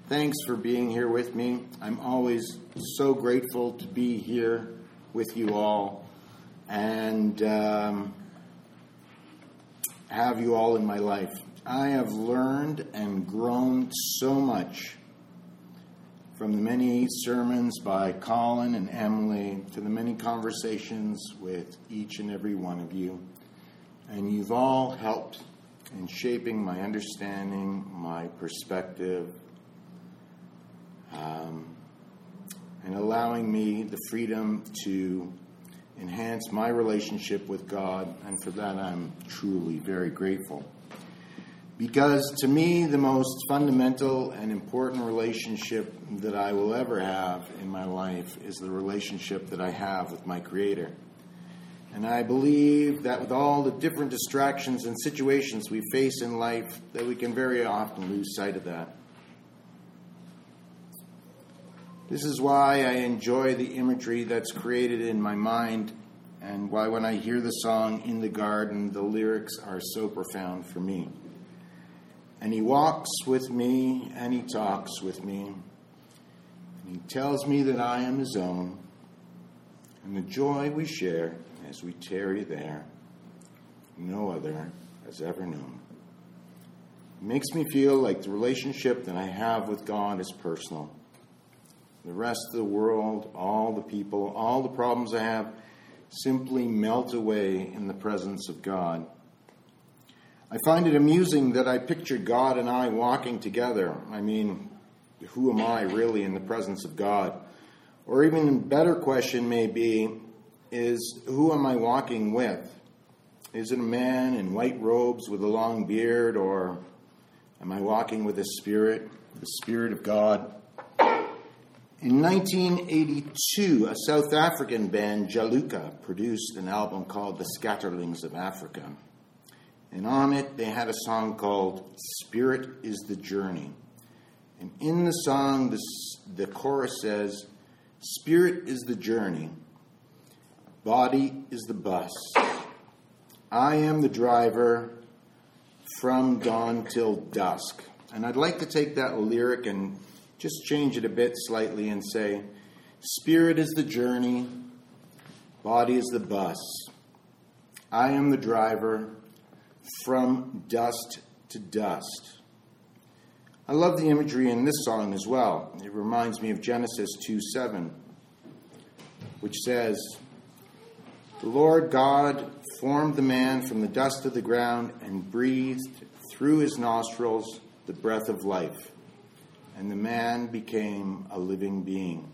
Thanks for being here with me. I'm always so grateful to be here with you all and have you all in my life. I have learned and grown so much from the many sermons by Colin and Emily to the many conversations with each and every one of you. And you've all helped in shaping my understanding, my perspective, and allowing me the freedom to enhance my relationship with God, and for that I'm truly very grateful. Because to me, the most fundamental and important relationship that I will ever have in my life is the relationship that I have with my Creator. And I believe that with all the different distractions and situations we face in life, that we can very often lose sight of that. This is why I enjoy the imagery that's created in my mind, and why when I hear the song In the Garden, the lyrics are so profound for me. And he walks with me, and he talks with me, and he tells me that I am his own, and the joy we share as we tarry there, no other has ever known. It makes me feel like the relationship that I have with God is personal. The rest of the world, all the people, all the problems I have simply melt away in the presence of God. I find it amusing that I pictured God and I walking together. I mean, who am I really in the presence of God? Or even a better question may be, is who am I walking with? Is it a man in white robes with a long beard, or am I walking with the Spirit of God? In 1982, a South African band, Jaluka, produced an album called The Scatterlings of Africa. And on it, they had a song called Spirit is the Journey. And in the song, the chorus says, Spirit is the journey, body is the bus. I am the driver from dawn till dusk. And I'd like to take that lyric and just change it a bit slightly and say, Spirit is the journey, body is the bus. I am the driver from dust to dust. I love the imagery in this song as well. It reminds me of Genesis 2:7, which says, The Lord God formed the man from the dust of the ground and breathed through his nostrils the breath of life. And the man became a living being.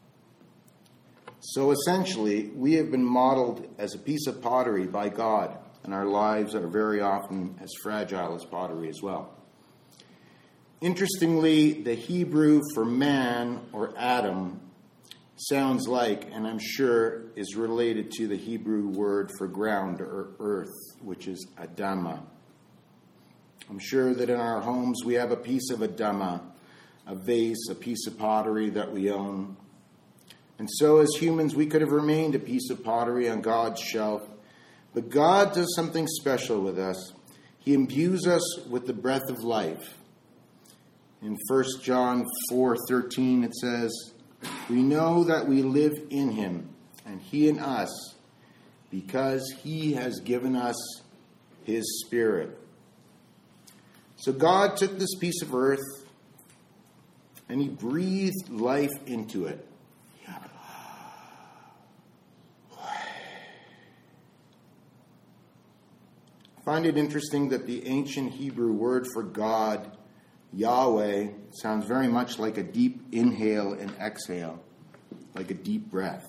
So essentially, we have been modeled as a piece of pottery by God, and our lives are very often as fragile as pottery as well. Interestingly, the Hebrew for man or Adam sounds like, and I'm sure is related to the Hebrew word for ground or earth, which is Adama. I'm sure that in our homes we have a piece of Adama, a vase, a piece of pottery that we own. And so as humans, we could have remained a piece of pottery on God's shelf. But God does something special with us. He imbues us with the breath of life. In 1 John 4:13, it says, We know that we live in him, and he in us, because he has given us his Spirit. So God took this piece of earth, and he breathed life into it. I find it interesting that the ancient Hebrew word for God, Yahweh, sounds very much like a deep inhale and exhale, like a deep breath.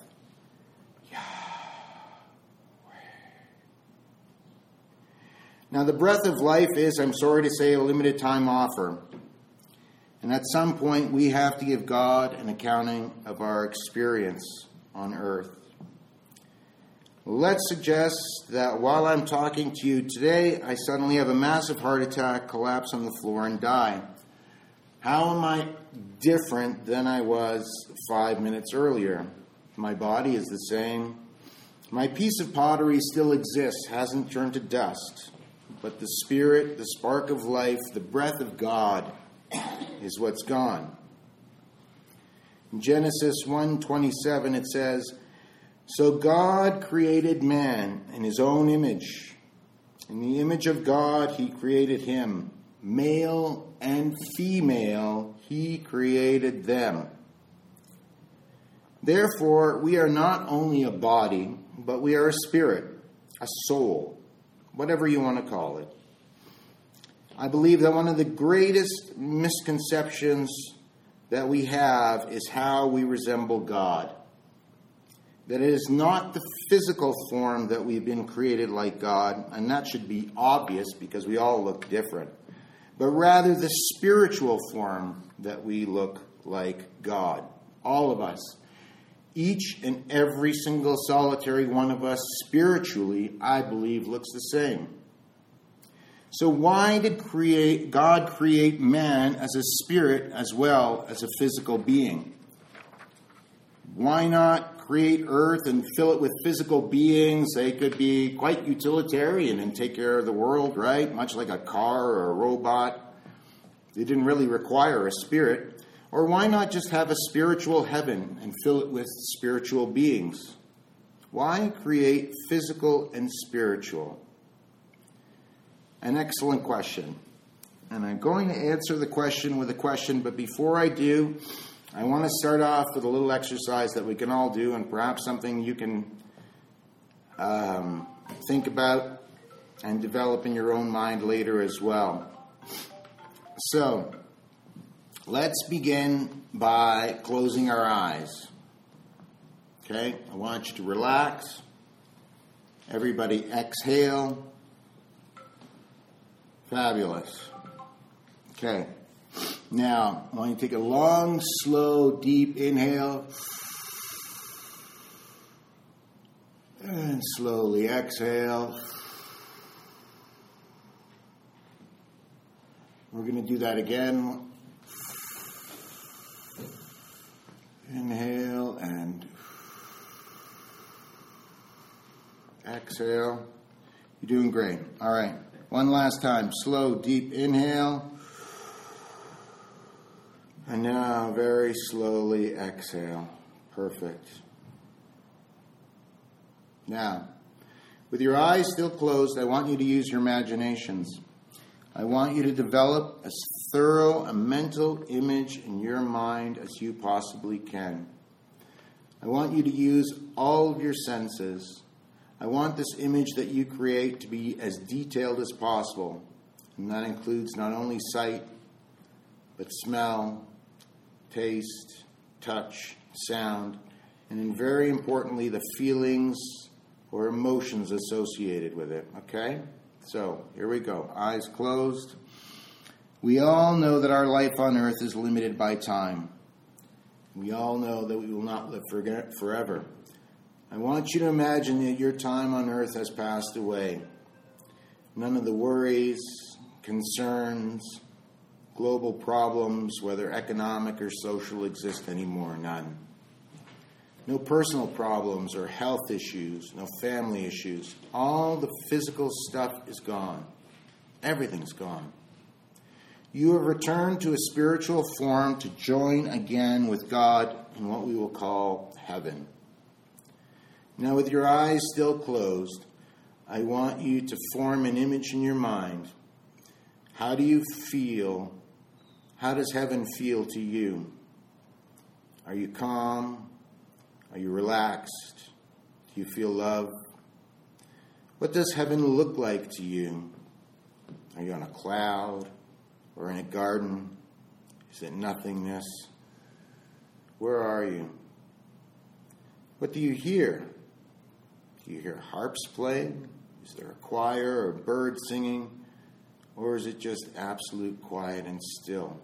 Now, the breath of life is, I'm sorry to say, a limited time offer. And at some point, we have to give God an accounting of our experience on earth. Let's suggest that while I'm talking to you today, I suddenly have a massive heart attack, collapse on the floor, and die. How am I different than I was 5 minutes earlier? My body is the same. My piece of pottery still exists, hasn't turned to dust. But the Spirit, the spark of life, the breath of God is what's gone. In Genesis 1:27 it says, "So God created man in his own image. In the image of God he created him. Male and female he created them." Therefore, we are not only a body, but we are a spirit, a soul, whatever you want to call it. I believe that one of the greatest misconceptions that we have is how we resemble God. That it is not the physical form that we've been created like God, and that should be obvious because we all look different, but rather the spiritual form that we look like God. All of us. Each and every single solitary one of us spiritually, I believe, looks the same. So why did God create man as a spirit as well as a physical being? Why not create earth and fill it with physical beings? They could be quite utilitarian and take care of the world, right? Much like a car or a robot. They didn't really require a spirit. Or why not just have a spiritual heaven and fill it with spiritual beings? Why create physical and spiritual? An excellent question. And I'm going to answer the question with a question, but before I do, I want to start off with a little exercise that we can all do, and perhaps something you can think about and develop in your own mind later as well. So, let's begin by closing our eyes. Okay? I want you to relax. Everybody exhale. Fabulous. Okay. Now, I want you to take a long, slow, deep inhale. And slowly exhale. We're going to do that again. Inhale and exhale. You're doing great. All right. One last time. Slow, deep inhale. And now very slowly exhale. Perfect. Now, with your eyes still closed, I want you to use your imaginations. I want you to develop as thorough a mental image in your mind as you possibly can. I want you to use all of your senses. I want this image that you create to be as detailed as possible. And that includes not only sight, but smell, taste, touch, sound, and then very importantly, the feelings or emotions associated with it. Okay? So, here we go. Eyes closed. We all know that our life on earth is limited by time. We all know that we will not live forever. I want you to imagine that your time on earth has passed away. None of the worries, concerns, global problems, whether economic or social, exist anymore. None. No personal problems or health issues, no family issues. All the physical stuff is gone. Everything's gone. You have returned to a spiritual form to join again with God in what we will call heaven. Now, with your eyes still closed, I want you to form an image in your mind. How do you feel? How does heaven feel to you? Are you calm? Are you relaxed? Do you feel love? What does heaven look like to you? Are you on a cloud or in a garden? Is it nothingness? Where are you? What do you hear? Do you hear harps playing? Is there a choir or a bird singing? Or is it just absolute quiet and still?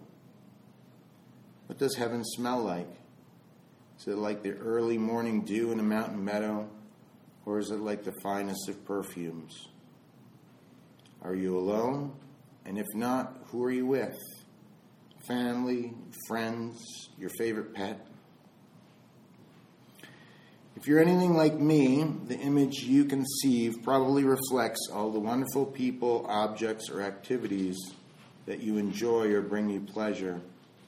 What does heaven smell like? Is it like the early morning dew in a mountain meadow? Or is it like the finest of perfumes? Are you alone? And if not, who are you with? Family, friends, your favorite pet? If you're anything like me, the image you conceive probably reflects all the wonderful people, objects, or activities that you enjoy or bring you pleasure.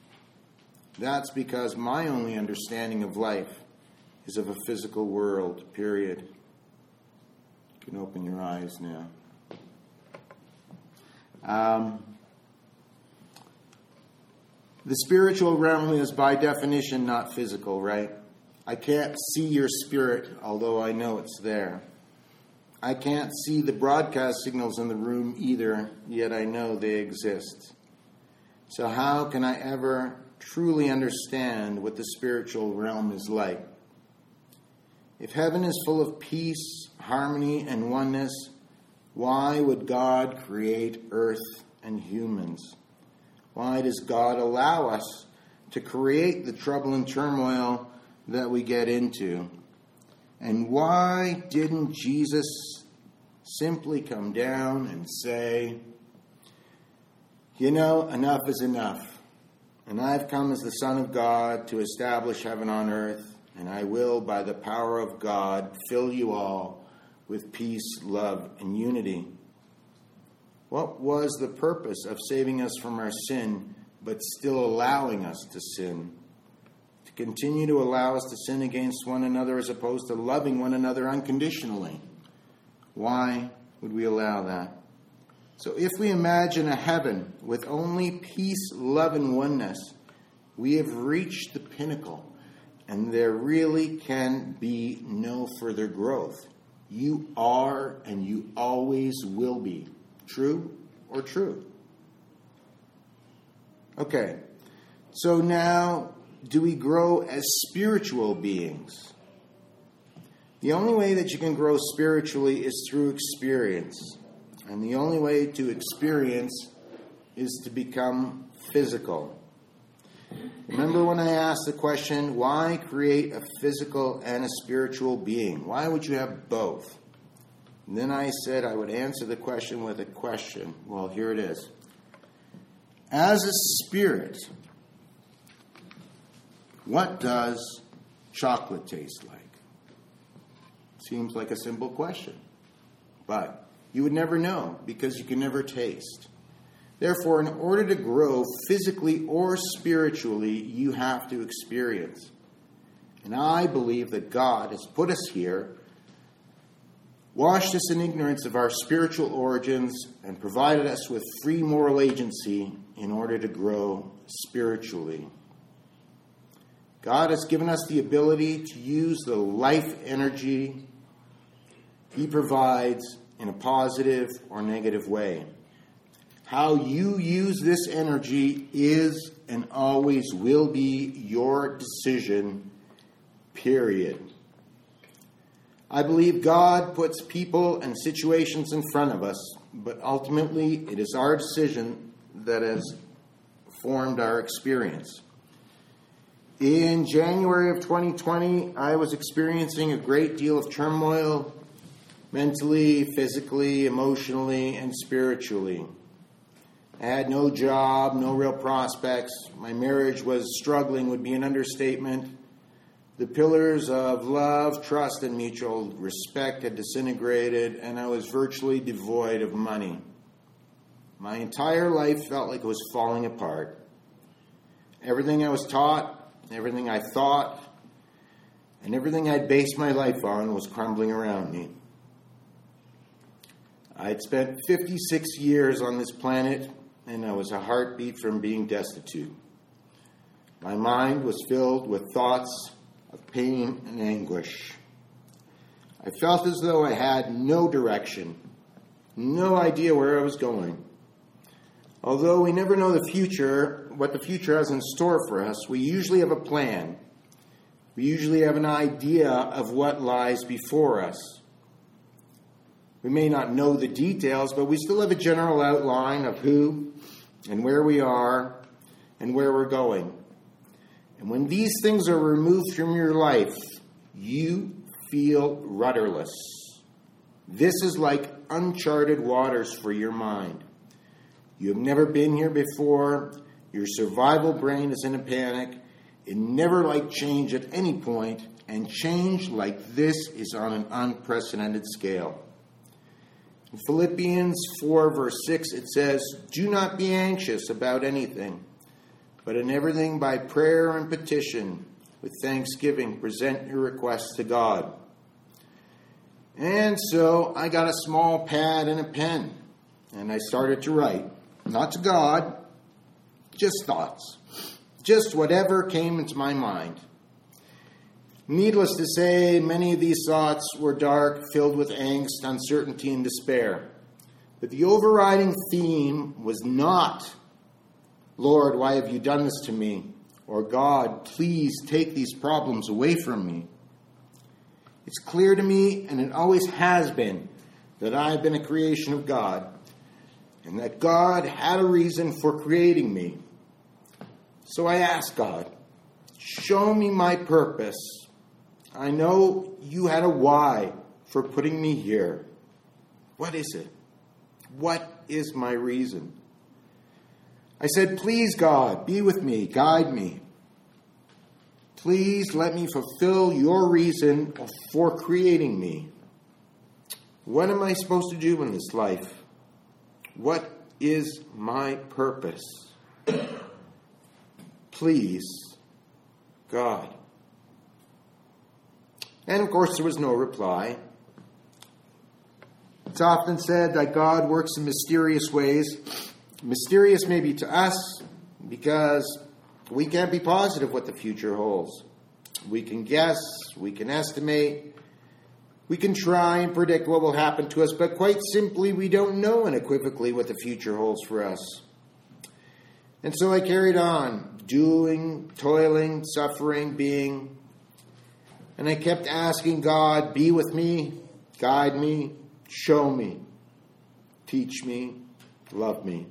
That's because my only understanding of life is of a physical world, period. You can open your eyes now. The spiritual realm is by definition not physical, right? I can't see your spirit, although I know it's there. I can't see the broadcast signals in the room either, yet I know they exist. So how can I ever truly understand what the spiritual realm is like? If heaven is full of peace, harmony, and oneness, why would God create earth and humans? Why does God allow us to create the trouble and turmoil that we get into? And why didn't Jesus simply come down and say, enough is enough, and I've come as the Son of God to establish heaven on earth, and I will, by the power of God, fill you all with peace, love, and unity? What was the purpose of saving us from our sin, but still allowing us to sin? To continue to allow us to sin against one another as opposed to loving one another unconditionally. Why would we allow that? So if we imagine a heaven with only peace, love, and oneness, we have reached the pinnacle, and there really can be no further growth. You are and you always will be. True or true? Okay, so now, do we grow as spiritual beings? The only way that you can grow spiritually is through experience. And the only way to experience is to become physical. Remember when I asked the question, why create a physical and a spiritual being? Why would you have both? And then I said I would answer the question with a question. Well, here it is. As a spirit, what does chocolate taste like? Seems like a simple question. But you would never know because you can never taste. Therefore, in order to grow physically or spiritually, you have to experience. And I believe that God has put us here, washed us in ignorance of our spiritual origins, and provided us with free moral agency in order to grow spiritually. God has given us the ability to use the life energy He provides in a positive or negative way. How you use this energy is and always will be your decision, period. I believe God puts people and situations in front of us, but ultimately it is our decision that has formed our experience. In January of 2020, I was experiencing a great deal of turmoil, mentally, physically, emotionally, and spiritually. I had no job, no real prospects. My marriage was struggling, would be an understatement. The pillars of love, trust, and mutual respect had disintegrated, and I was virtually devoid of money. My entire life felt like it was falling apart. Everything I was taught, everything I thought, and everything I'd based my life on was crumbling around me. I had spent 56 years on this planet, and I was a heartbeat from being destitute. My mind was filled with thoughts of pain and anguish. I felt as though I had no direction, no idea where I was going. Although we never know the future, what the future has in store for us, we usually have a plan. We usually have an idea of what lies before us. We may not know the details, but we still have a general outline of who and where we are and where we're going. And when these things are removed from your life, you feel rudderless. This is like uncharted waters for your mind. You have never been here before. Your survival brain is in a panic. It never liked change at any point, and change like this is on an unprecedented scale. In Philippians 4, verse 6, it says, "Do not be anxious about anything, but in everything by prayer and petition, with thanksgiving, present your requests to God. And so I got a small pad and a pen, and I started to write, not to God, just thoughts, just whatever came into my mind. Needless to say, many of these thoughts were dark, filled with angst, uncertainty, and despair. But the overriding theme was not, Lord, why have you done this to me? Or God, please take these problems away from me. It's clear to me, and it always has been, that I've been a creation of God, and that God had a reason for creating me. So I asked God, show me my purpose. I know you had a why for putting me here. What is it? What is my reason? I said, please, God, be with me, guide me. Please let me fulfill your reason for creating me. What am I supposed to do in this life? What is my purpose? Please, God. And of course, there was no reply. It's often said that God works in mysterious ways. Mysterious maybe to us because we can't be positive what the future holds. We can guess, we can estimate, we can try and predict what will happen to us, but quite simply, we don't know unequivocally what the future holds for us. And so I carried on, doing, toiling, suffering, being, and I kept asking God, be with me, guide me, show me, teach me, love me.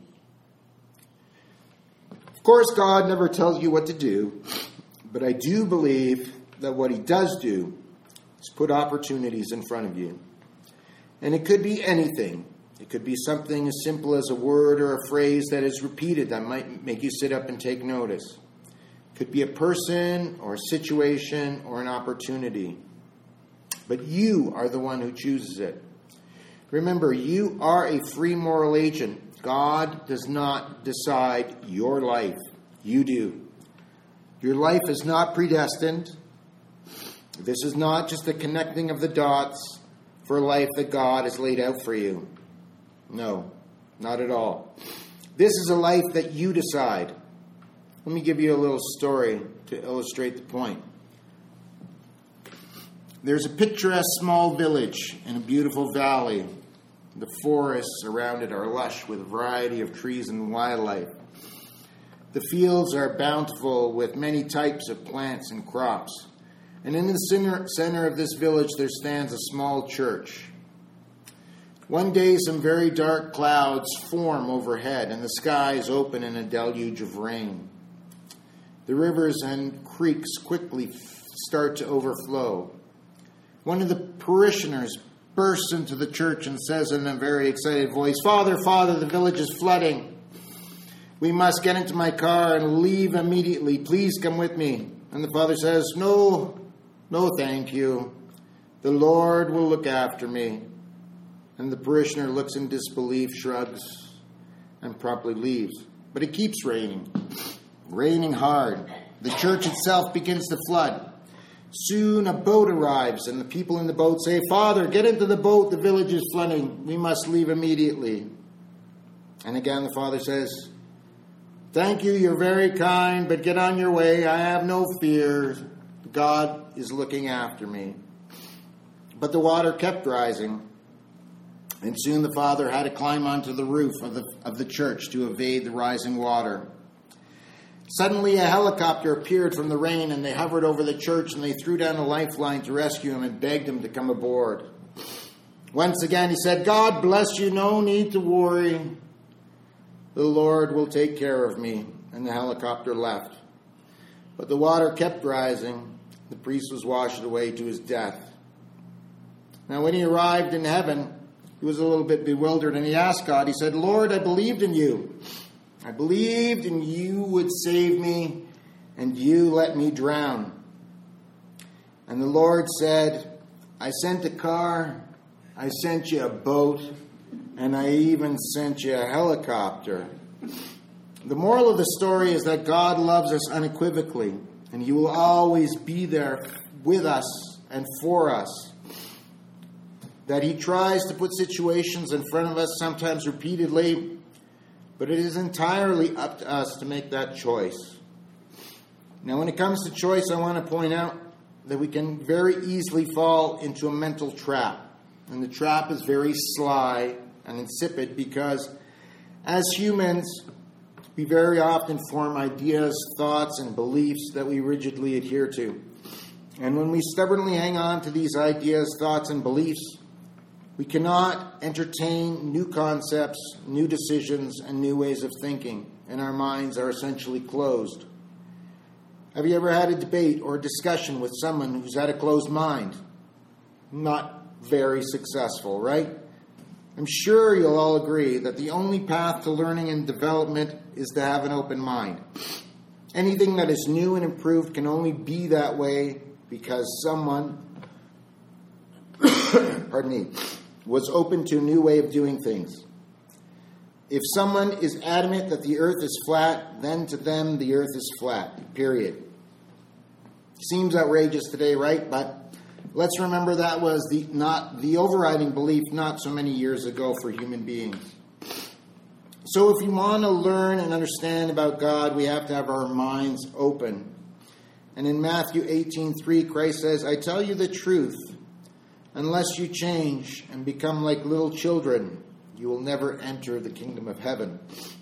Of course, God never tells you what to do, but I do believe that what he does do is put opportunities in front of you. And it could be anything. It could be something as simple as a word or a phrase that is repeated that might make you sit up and take notice. It could be a person or a situation or an opportunity. But you are the one who chooses it. Remember, you are a free moral agent. God does not decide your life. You do. Your life is not predestined. This is not just the connecting of the dots for a life that God has laid out for you. No, not at all. This is a life that you decide. Let me give you a little story to illustrate the point. There's a picturesque small village in a beautiful valley. The forests around it are lush with a variety of trees and wildlife. The fields are bountiful with many types of plants and crops. And in the center of this village there stands a small church. One day some very dark clouds form overhead and the sky is open in a deluge of rain. The rivers and creeks quickly start to overflow. One of the parishioners bursts into the church and says in a very excited voice, Father, the village is flooding. We must get into my car and leave immediately. Please come with me. And the father says, No, thank you. The Lord will look after me. And the parishioner looks in disbelief, shrugs, and promptly leaves. But it keeps raining hard. The church itself begins to flood. Soon a boat arrives, and the people in the boat say, Father, get into the boat, the village is flooding. We must leave immediately. And again the father says, Thank you, you're very kind, but get on your way. I have no fear. God is looking after me. But the water kept rising, and soon the father had to climb onto the roof of the church to evade the rising water. Suddenly a helicopter appeared from the rain, and they hovered over the church, and they threw down a lifeline to rescue him and begged him to come aboard. Once again he said, God bless you, no need to worry. The Lord will take care of me. And the helicopter left. But the water kept rising. The priest was washed away to his death. Now when he arrived in heaven, he was a little bit bewildered, and he asked God, he said, Lord, I believed in you. I believed and you would save me, and you let me drown. And the Lord said, I sent a car, I sent you a boat, and I even sent you a helicopter. The moral of the story is that God loves us unequivocally, and He will always be there with us and for us. That He tries to put situations in front of us, sometimes repeatedly, but it is entirely up to us to make that choice. Now, when it comes to choice, I want to point out that we can very easily fall into a mental trap. And the trap is very sly and insipid because as humans, we very often form ideas, thoughts, and beliefs that we rigidly adhere to. And when we stubbornly hang on to these ideas, thoughts, and beliefs, we cannot entertain new concepts, new decisions, and new ways of thinking, and our minds are essentially closed. Have you ever had a debate or a discussion with someone who's had a closed mind? Not very successful, right? I'm sure you'll all agree that the only path to learning and development is to have an open mind. Anything that is new and improved can only be that way because someone, was open to a new way of doing things. If someone is adamant that the earth is flat, then to them the earth is flat, period. Seems outrageous today, right? But let's remember that was not the overriding belief not so many years ago for human beings. So if we want to learn and understand about God, we have to have our minds open. And in Matthew 18:3, Christ says, I tell you the truth, unless you change and become like little children, you will never enter the kingdom of heaven.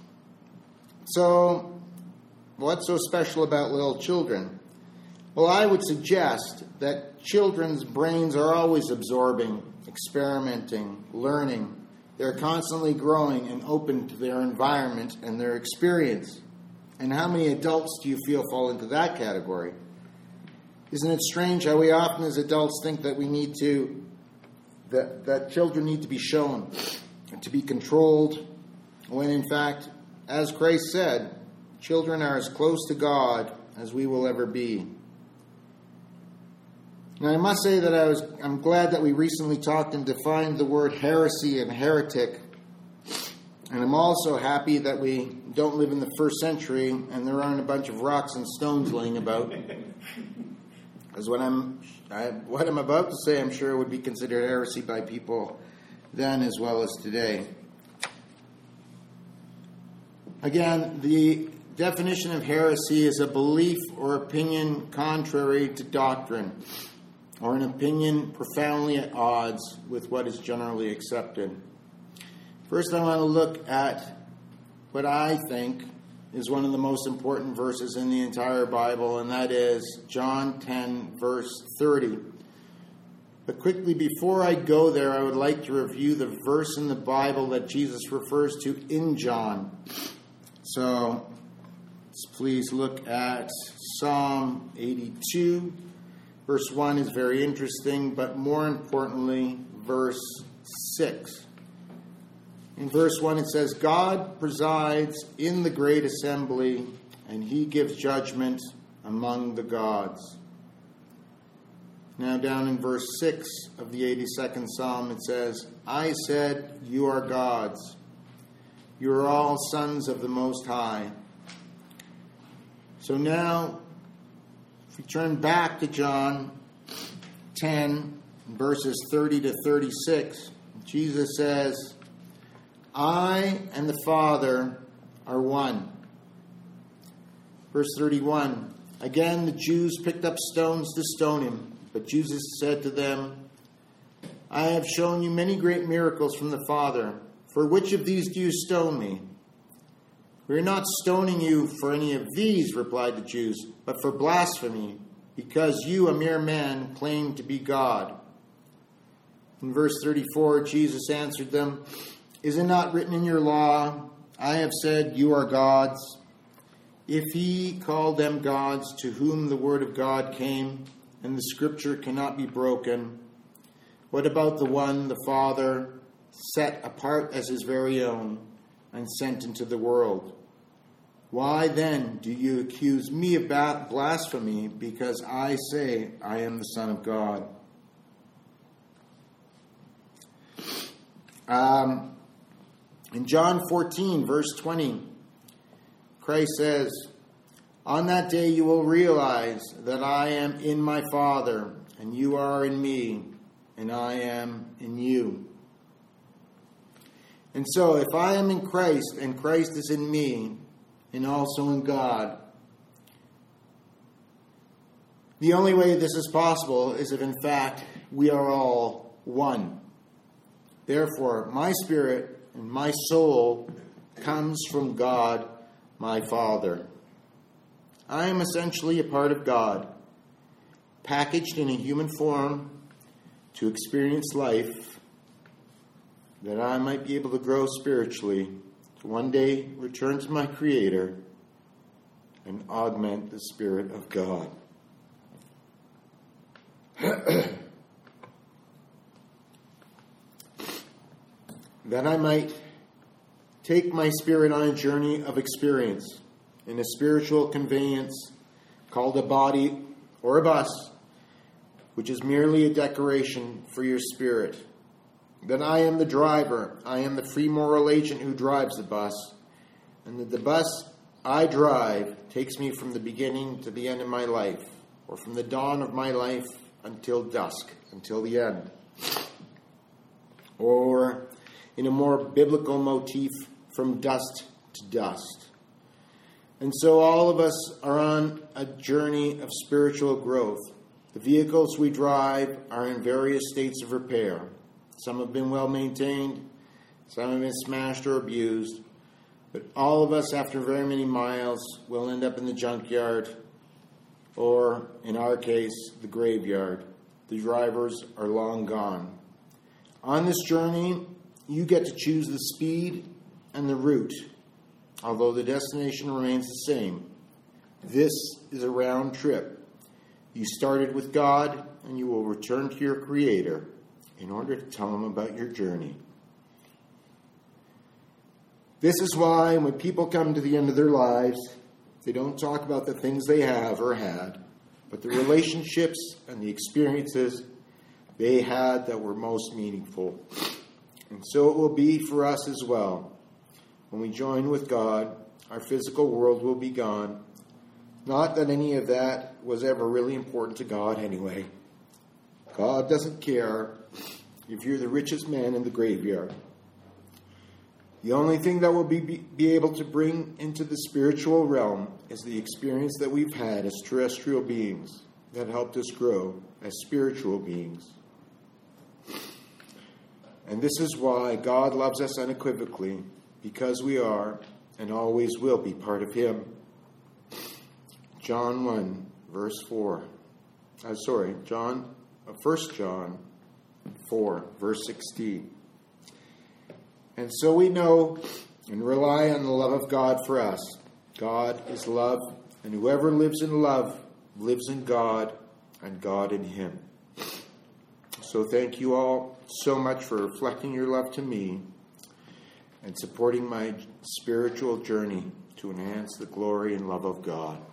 So, what's so special about little children? Well, I would suggest that children's brains are always absorbing, experimenting, learning. They're constantly growing and open to their environment and their experience. And how many adults do you feel fall into that category? Isn't it strange how we often as adults think that that children need to be shown and to be controlled, when in fact, as Christ said, children are as close to God as we will ever be. Now, I must say that I'm glad that we recently talked and defined the word heresy and heretic. And I'm also happy that we don't live in the first century and there aren't a bunch of rocks and stones laying about. Because what I'm about to say, I'm sure would be considered heresy by people then as well as today. Again, the definition of heresy is a belief or opinion contrary to doctrine, or an opinion profoundly at odds with what is generally accepted. First, I want to look at what I think is one of the most important verses in the entire Bible, and that is John 10, verse 30. But quickly, before I go there, I would like to review the verse in the Bible that Jesus refers to in John. So, please look at Psalm 82. Verse 1 is very interesting, but more importantly, verse 6. In verse 1 it says, God presides in the great assembly, and He gives judgment among the gods. Now down in verse 6 of the 82nd Psalm it says, I said, you are gods. You are all sons of the Most High. So now, if we turn back to John 10, verses 30 to 36, Jesus says, I and the Father are one. Verse 31, again the Jews picked up stones to stone Him, but Jesus said to them, I have shown you many great miracles from the Father. For which of these do you stone me? We are not stoning you for any of these, replied the Jews, but for blasphemy, because you, a mere man, claim to be God. In verse 34, Jesus answered them, is it not written in your law, I have said you are gods? If He called them gods to whom the word of God came, and the scripture cannot be broken, what about the one the Father set apart as His very own and sent into the world? Why then do you accuse me of blasphemy because I say I am the Son of God? In John 14, verse 20, Christ says, "On that day you will realize that I am in my Father, and you are in me, and I am in you." And so, if I am in Christ, and Christ is in me, and also in God, the only way this is possible is if, in fact, we are all one. Therefore, my spirit and my soul comes from God, my Father. I am essentially a part of God, packaged in a human form to experience life, that I might be able to grow spiritually, to one day return to my Creator and augment the Spirit of God. That I might take my spirit on a journey of experience in a spiritual conveyance called a body or a bus, which is merely a decoration for your spirit. That I am the driver, I am the free moral agent who drives the bus, and that the bus I drive takes me from the beginning to the end of my life, or from the dawn of my life until dusk, until the end. Or, in a more biblical motif, from dust to dust. And so all of us are on a journey of spiritual growth. The vehicles we drive are in various states of repair. Some have been well maintained, some have been smashed or abused, but all of us, after very many miles, will end up in the junkyard, or, in our case, the graveyard. The drivers are long gone. On this journey, you get to choose the speed and the route, although the destination remains the same. This is a round trip. You started with God, and you will return to your Creator in order to tell Him about your journey. This is why when people come to the end of their lives, they don't talk about the things they have or had, but the relationships and the experiences they had that were most meaningful. And so it will be for us as well. When we join with God, our physical world will be gone. Not that any of that was ever really important to God anyway. God doesn't care if you're the richest man in the graveyard. The only thing that we'll be able to bring into the spiritual realm is the experience that we've had as terrestrial beings that helped us grow as spiritual beings. And this is why God loves us unequivocally, because we are and always will be part of Him. John 1, verse 4. 1 John 4, verse 16. And so we know and rely on the love of God for us. God is love, and whoever lives in love lives in God, and God in him. So thank you all so much for reflecting your love to me and supporting my spiritual journey to enhance the glory and love of God.